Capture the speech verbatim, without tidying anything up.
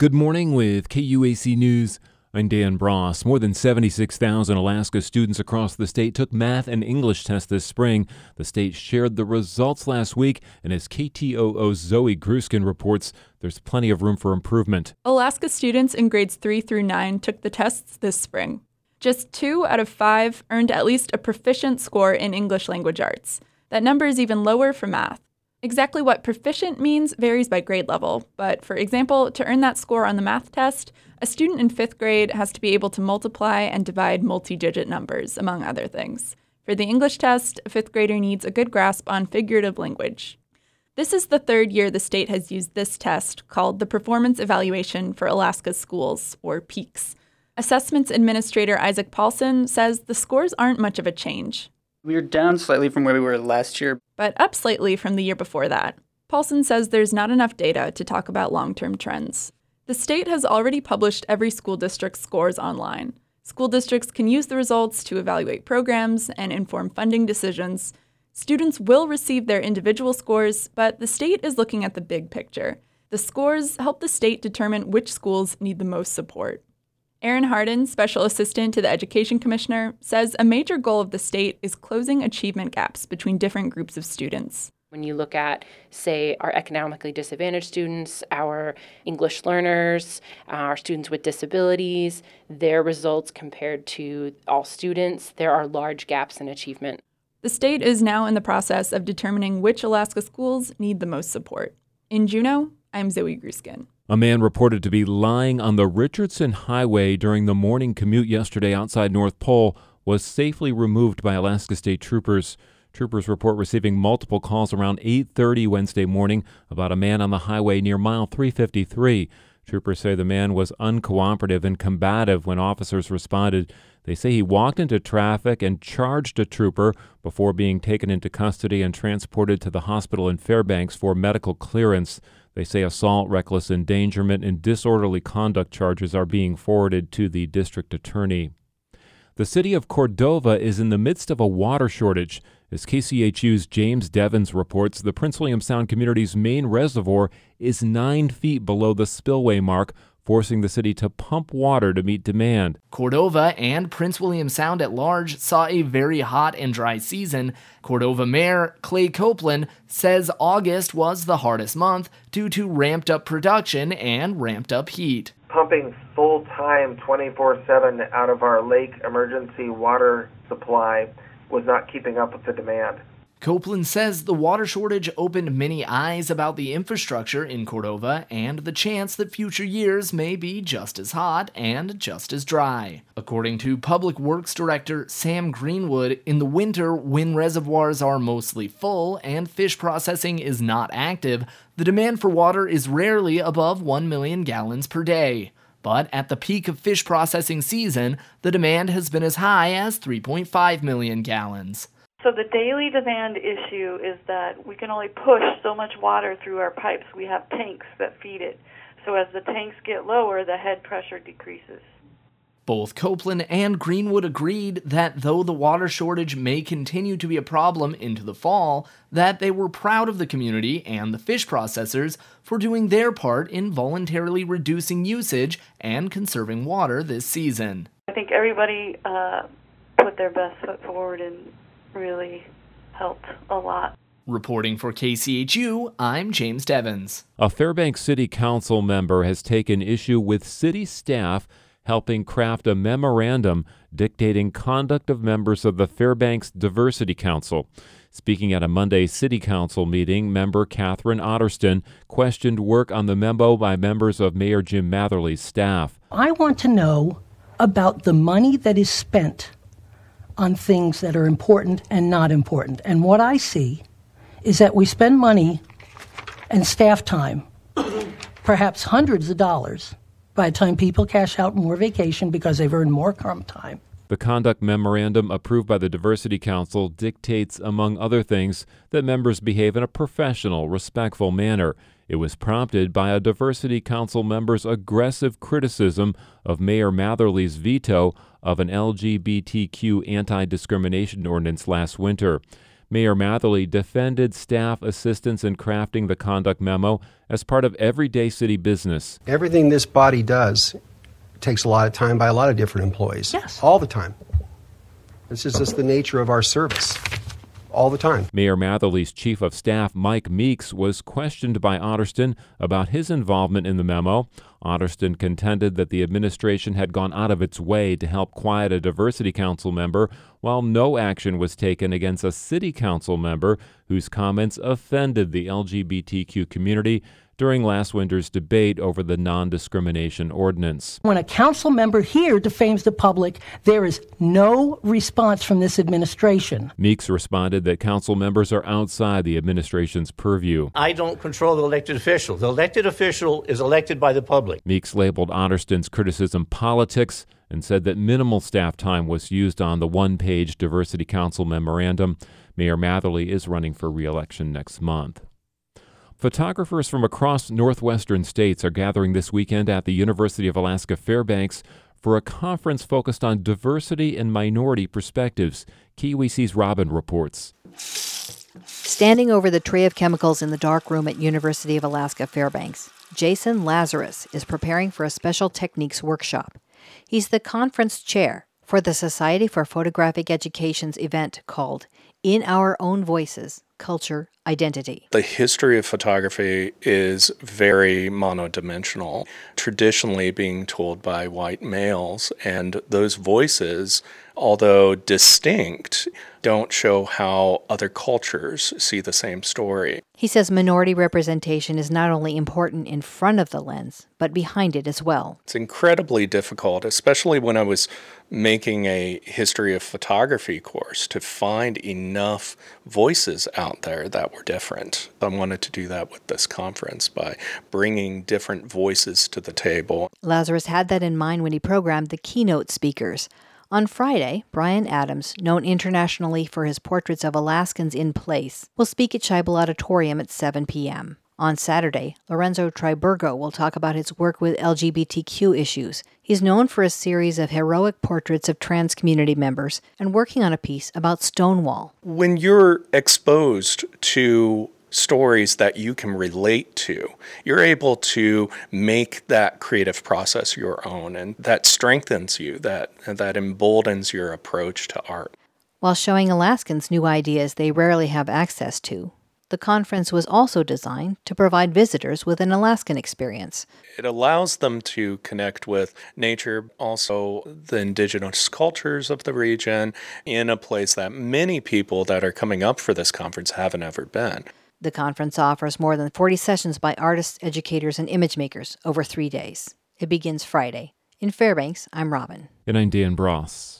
Good morning with K U A C News. I'm Dan Bross. More than seventy-six thousand Alaska students across the state took math and English tests this spring. The state shared the results last week, and as K T O O's Zoe Gruskin reports, there's plenty of room for improvement. Alaska students in grades three through nine took the tests this spring. Just two out of five earned at least a proficient score in English language arts. That number is even lower for math. Exactly what proficient means varies by grade level, but for example, to earn that score on the math test, a student in fifth grade has to be able to multiply and divide multi-digit numbers, among other things. For the English test, a fifth grader needs a good grasp on figurative language. This is the third year the state has used this test, called the Performance Evaluation for Alaska Schools, or PEAKS. Assessments Administrator Isaac Paulson says the scores aren't much of a change. We are down slightly from where we were last year, but up slightly from the year before that. Paulson says there's not enough data to talk about long-term trends. The state has already published every school district's scores online. School districts can use the results to evaluate programs and inform funding decisions. Students will receive their individual scores, but the state is looking at the big picture. The scores help the state determine which schools need the most support. Erin Hardin, Special Assistant to the Education Commissioner, says a major goal of the state is closing achievement gaps between different groups of students. When you look at, say, our economically disadvantaged students, our English learners, our students with disabilities, their results compared to all students, there are large gaps in achievement. The state is now in the process of determining which Alaska schools need the most support. In Juneau, I'm Zoe Gruskin. A man reported to be lying on the Richardson Highway during the morning commute yesterday outside North Pole was safely removed by Alaska State troopers. Troopers report receiving multiple calls around eight thirty Wednesday morning about a man on the highway near mile three fifty-three. Troopers say the man was uncooperative and combative when officers responded. They say he walked into traffic and charged a trooper before being taken into custody and transported to the hospital in Fairbanks for medical clearance. They say assault, reckless endangerment, and disorderly conduct charges are being forwarded to the district attorney. The city of Cordova is in the midst of a water shortage. As K C H U's James Devins reports, the Prince William Sound community's main reservoir is nine feet below the spillway mark, forcing the city to pump water to meet demand. Cordova and Prince William Sound at large saw a very hot and dry season. Cordova Mayor Clay Copeland says August was the hardest month due to ramped up production and ramped up heat. Pumping full-time twenty-four seven out of our lake emergency water supply was not keeping up with the demand. Copeland says the water shortage opened many eyes about the infrastructure in Cordova and the chance that future years may be just as hot and just as dry. According to Public Works Director Sam Greenwood, in the winter, when reservoirs are mostly full and fish processing is not active, the demand for water is rarely above one million gallons per day. But at the peak of fish processing season, the demand has been as high as three point five million gallons. So the daily demand issue is that we can only push so much water through our pipes. We have tanks that feed it. So as the tanks get lower, the head pressure decreases. Both Copeland and Greenwood agreed that though the water shortage may continue to be a problem into the fall, that they were proud of the community and the fish processors for doing their part in voluntarily reducing usage and conserving water this season. I think everybody uh, put their best foot forward and really helped a lot. Reporting for K C H U, I'm James Devins. A Fairbanks City Council member has taken issue with city staff helping craft a memorandum dictating conduct of members of the Fairbanks Diversity Council. Speaking at a Monday City Council meeting, member Catherine Otterston questioned work on the memo by members of Mayor Jim Matherly's staff. I want to know about the money that is spent on things that are important and not important. And what I see is that we spend money and staff time, perhaps hundreds of dollars, by the time people cash out more vacation because they've earned more comp time. The conduct memorandum approved by the Diversity Council dictates, among other things, that members behave in a professional, respectful manner. It was prompted by a Diversity Council member's aggressive criticism of Mayor Matherly's veto of an L G B T Q anti-discrimination ordinance last winter. Mayor Matherly defended staff assistance in crafting the conduct memo as part of everyday city business. Everything this body does takes a lot of time by a lot of different employees. Yes. All the time. This is just the nature of our service. All the time. Mayor Matherly's chief of staff, Mike Meeks, was questioned by Otterston about his involvement in the memo. Otterston contended that the administration had gone out of its way to help quiet a diversity council member, while no action was taken against a city council member whose comments offended the L G B T Q community during last winter's debate over the non-discrimination ordinance. When a council member here defames the public, there is no response from this administration. Meeks responded that council members are outside the administration's purview. I don't control the elected official. The elected official is elected by the public. Meeks labeled Otterston's criticism politics and said that minimal staff time was used on the one-page Diversity Council memorandum. Mayor Matherly is running for re-election next month. Photographers from across northwestern states are gathering this weekend at the University of Alaska Fairbanks for a conference focused on diversity and minority perspectives. K W C's Robin reports. Standing over the tray of chemicals in the dark room at University of Alaska Fairbanks, Jason Lazarus is preparing for a special techniques workshop. He's the conference chair for the Society for Photographic Education's event called In Our Own Voices, Culture, Identity. The history of photography is very monodimensional, traditionally being told by white males, and those voices, although distinct, don't show how other cultures see the same story. He says minority representation is not only important in front of the lens, but behind it as well. It's incredibly difficult, especially when I was making a history of photography course, to find enough voices out there that were different. I wanted to do that with this conference by bringing different voices to the table. Lazarus had that in mind when he programmed the keynote speakers. On Friday, Brian Adams, known internationally for his portraits of Alaskans in place, will speak at Scheibel Auditorium at seven p.m. On Saturday, Lorenzo Triburgo will talk about his work with L G B T Q issues. He's known for a series of heroic portraits of trans community members and working on a piece about Stonewall. When you're exposed to stories that you can relate to, you're able to make that creative process your own, and that strengthens you, that that emboldens your approach to art. While showing Alaskans new ideas they rarely have access to, the conference was also designed to provide visitors with an Alaskan experience. It allows them to connect with nature, also the indigenous cultures of the region, in a place that many people that are coming up for this conference haven't ever been. The conference offers more than forty sessions by artists, educators, and image makers over three days. It begins Friday. In Fairbanks, I'm Robin. And I'm Dan Bross.